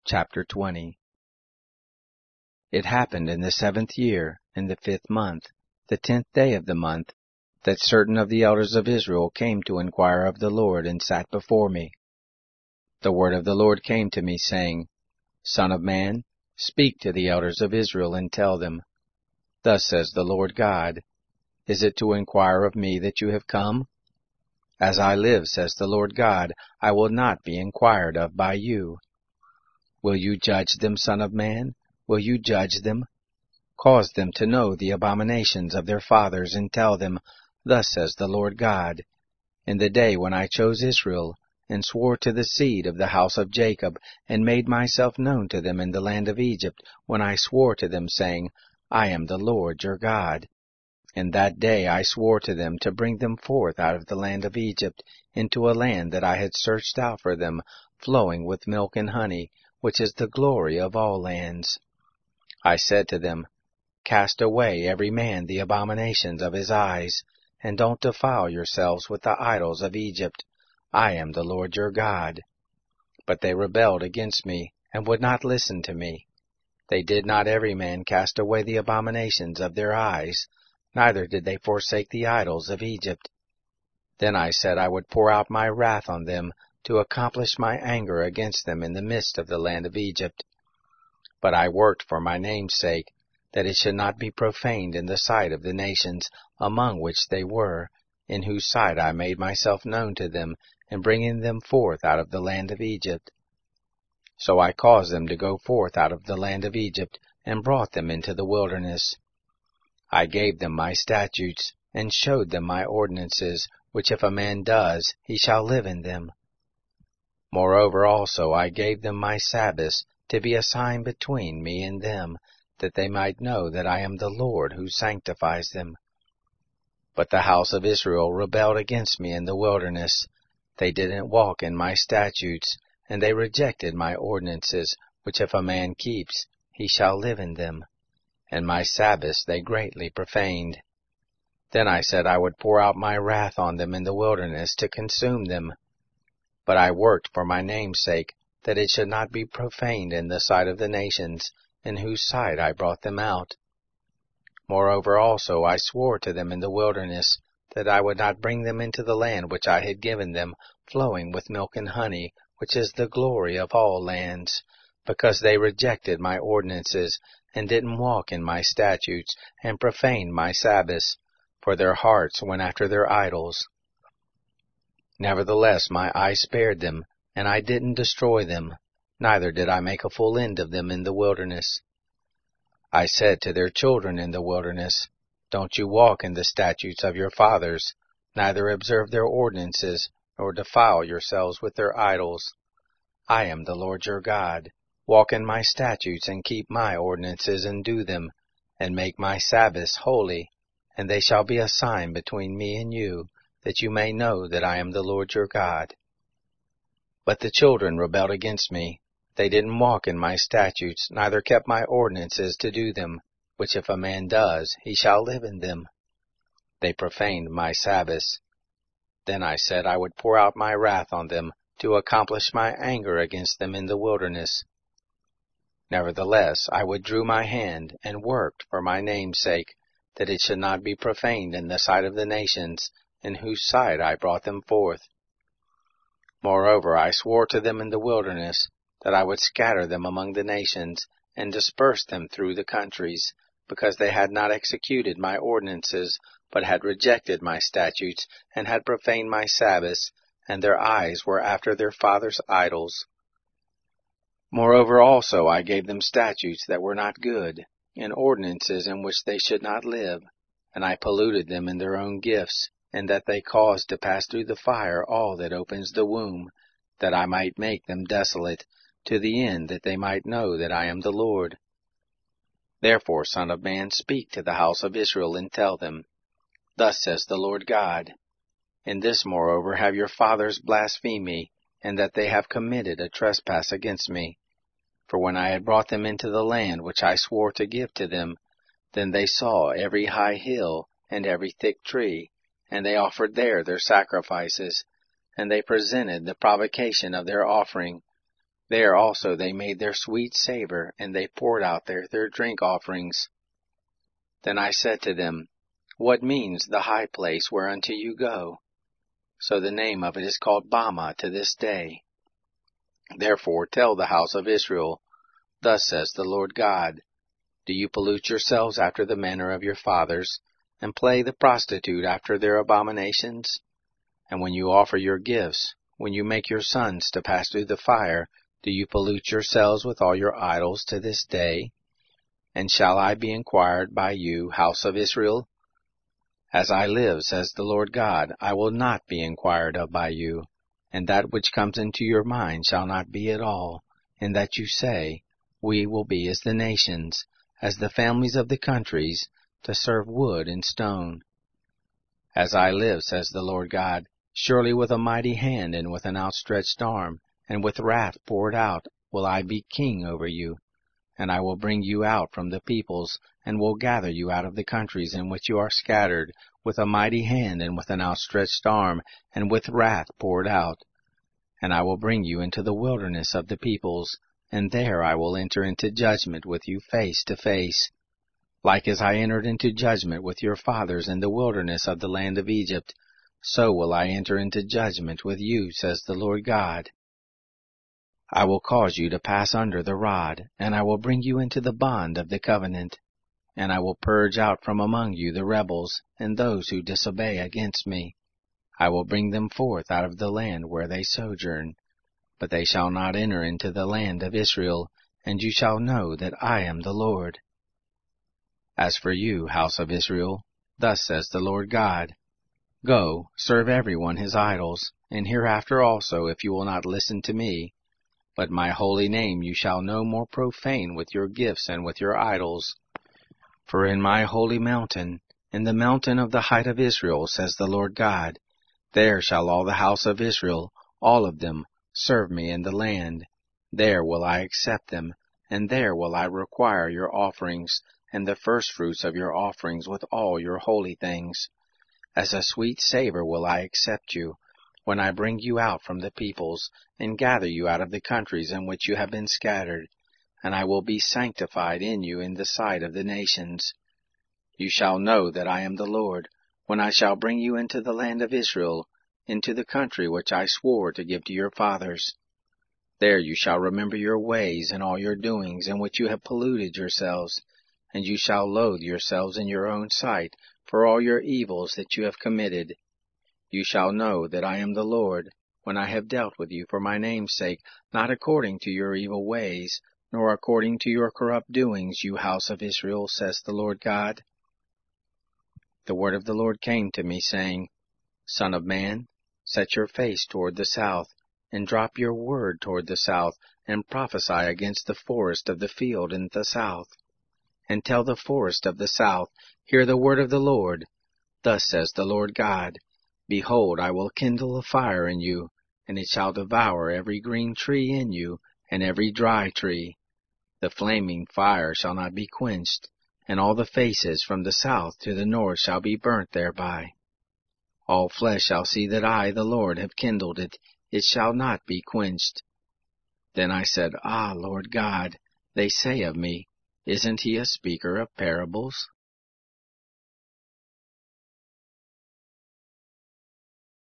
Chapter 20. It happened in the 7th year, in the 5th month, the 10th day of the month, that certain of the elders of Israel came to inquire of the Lord, and sat before me. The word of the Lord came to me, saying, Son of man, speak to the elders of Israel, and tell them, Thus says the Lord God, Is it to inquire of me that you have come? As I live, says the Lord God, I will not be inquired of by you. Will you judge them, Son of man? Will you judge them? Cause them to know the abominations of their fathers, and tell them, Thus says the Lord God, In the day when I chose Israel, and swore to the seed of the house of Jacob, and made myself known to them in the land of Egypt, when I swore to them, saying, I am the Lord your God. In that day I swore to them to bring them forth out of the land of Egypt, into a land that I had searched out for them, flowing with milk and honey, which is the glory of all lands. I said to them, Cast away every man the abominations of his eyes, and don't defile yourselves with the idols of Egypt. I am the Lord your God. But they rebelled against me, and would not listen to me. They did not every man cast away the abominations of their eyes, neither did they forsake the idols of Egypt. Then I said I would pour out my wrath on them, to accomplish my anger against them in the midst of the land of Egypt. But I worked for my name's sake, that it should not be profaned in the sight of the nations among which they were, in whose sight I made myself known to them, in bringing them forth out of the land of Egypt. So I caused them to go forth out of the land of Egypt, and brought them into the wilderness. I gave them my statutes, and showed them my ordinances, which if a man does, he shall live in them. Moreover also I gave them my Sabbaths, to be a sign between me and them, that they might know that I am the Lord who sanctifies them. But the house of Israel rebelled against me in the wilderness. They didn't walk in my statutes, and they rejected my ordinances, which if a man keeps, he shall live in them. And my Sabbaths they greatly profaned. Then I said I would pour out my wrath on them in the wilderness to consume them. But I worked for my name's sake, that it should not be profaned in the sight of the nations, in whose sight I brought them out. Moreover also I swore to them in the wilderness, that I would not bring them into the land which I had given them, flowing with milk and honey, which is the glory of all lands, because they rejected my ordinances, and didn't walk in my statutes, and profaned my Sabbaths, for their hearts went after their idols. Nevertheless my eye spared them, and I didn't destroy them, neither did I make a full end of them in the wilderness. I said to their children in the wilderness, Don't you walk in the statutes of your fathers, neither observe their ordinances, nor defile yourselves with their idols. I am the Lord your God. Walk in my statutes, and keep my ordinances, and do them, and make my Sabbaths holy, and they shall be a sign between me and you, that you may know that I am the Lord your God. But the children rebelled against me. They didn't walk in my statutes, neither kept my ordinances to do them, which if a man does, he shall live in them. They profaned my Sabbaths. Then I said I would pour out my wrath on them, to accomplish my anger against them in the wilderness. Nevertheless I withdrew my hand, and worked for my name's sake, that it should not be profaned in the sight of the nations, in whose sight I brought them forth. Moreover I swore to them in the wilderness, that I would scatter them among the nations, and disperse them through the countries, because they had not executed my ordinances, but had rejected my statutes, and had profaned my Sabbaths, and their eyes were after their fathers' idols. Moreover also I gave them statutes that were not good, and ordinances in which they should not live, and I polluted them in their own gifts, and that they caused to pass through the fire all that opens the womb, that I might make them desolate, to the end that they might know that I am the Lord. Therefore, Son of man, speak to the house of Israel, and tell them, Thus says the Lord God, In this moreover have your fathers blasphemed me, and that they have committed a trespass against me. For when I had brought them into the land which I swore to give to them, then they saw every high hill, and every thick tree, and they offered there their sacrifices, and they presented the provocation of their offering. There also they made their sweet savor, and they poured out their drink offerings. Then I said to them, What means the high place whereunto you go? So the name of it is called Bamah to this day. Therefore tell the house of Israel, Thus says the Lord God, Do you pollute yourselves after the manner of your fathers, and play the prostitute after their abominations? And when you offer your gifts, when you make your sons to pass through the fire, do you pollute yourselves with all your idols to this day? And shall I be inquired by you, house of Israel? As I live, says the Lord God, I will not be inquired of by you, and that which comes into your mind shall not be at all, in that you say, We will be as the nations, as the families of the countries, to serve wood and stone. As I live, says the Lord God, surely with a mighty hand and with an outstretched arm, and with wrath poured out, will I be king over you. And I will bring you out from the peoples, and will gather you out of the countries in which you are scattered, with a mighty hand and with an outstretched arm, and with wrath poured out. And I will bring you into the wilderness of the peoples, and there I will enter into judgment with you face to face. Like as I entered into judgment with your fathers in the wilderness of the land of Egypt, so will I enter into judgment with you, says the Lord God. I will cause you to pass under the rod, and I will bring you into the bond of the covenant. And I will purge out from among you the rebels, and those who disobey against me. I will bring them forth out of the land where they sojourn. But they shall not enter into the land of Israel, and you shall know that I am the Lord. As for you, house of Israel, thus says the Lord God, Go, serve every one his idols, and hereafter also, if you will not listen to me. But my holy name you shall no more profane with your gifts and with your idols. For in my holy mountain, in the mountain of the height of Israel, says the Lord God, there shall all the house of Israel, all of them, serve me in the land. There will I accept them, and there will I require your offerings, and the firstfruits of your offerings with all your holy things. As a sweet savor will I accept you, when I bring you out from the peoples, and gather you out of the countries in which you have been scattered, and I will be sanctified in you in the sight of the nations. You shall know that I am the Lord, when I shall bring you into the land of Israel, into the country which I swore to give to your fathers. There you shall remember your ways and all your doings in which you have polluted yourselves, and you shall loathe yourselves in your own sight for all your evils that you have committed. You shall know that I am the Lord, when I have dealt with you for my name's sake, not according to your evil ways, nor according to your corrupt doings, you house of Israel, says the Lord God. The word of the Lord came to me, saying, Son of man, set your face toward the south, and drop your word toward the south, and prophesy against the forest of the field in the south. And tell the forest of the south, Hear the word of the Lord. Thus says the Lord God, Behold, I will kindle a fire in you, and it shall devour every green tree in you, and every dry tree. The flaming fire shall not be quenched, and all the faces from the south to the north shall be burnt thereby. All flesh shall see that I, the Lord, have kindled it, it shall not be quenched. Then I said, Ah, Lord God, they say of me, Isn't he a speaker of parables?